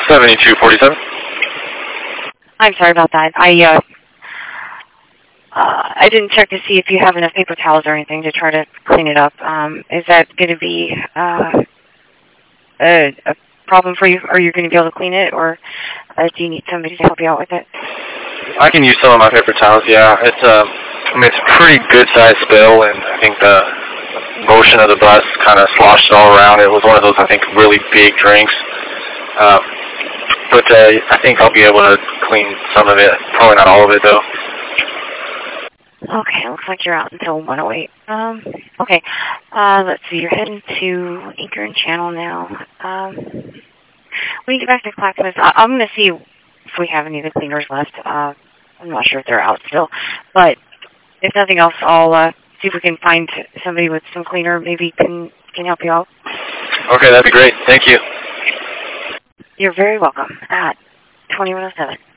7247. I'm sorry about that. I didn't check to see if you have enough paper towels or anything to try to clean it up. Is that going to be a problem for you? Are you going to be able to clean it, or do you need somebody to help you out with it? I can use some of my paper towels, yeah. It's a pretty good-sized spill, and I think the motion of the bus kind of sloshed it all around. It was one of those, I think, really big drinks. But I think I'll be able to clean some of it. Probably not all of it, though. Okay, looks like you're out until 1:08. Okay, let's see. You're heading to Anchor and Channel now. When you get back to Clackamas, I'm going to see if we have any of the cleaners left. I'm not sure if they're out still, but if nothing else, I'll see if we can find somebody with some cleaner. Maybe can help you out. Okay, that'd be great. Thank you. You're very welcome. At 2107.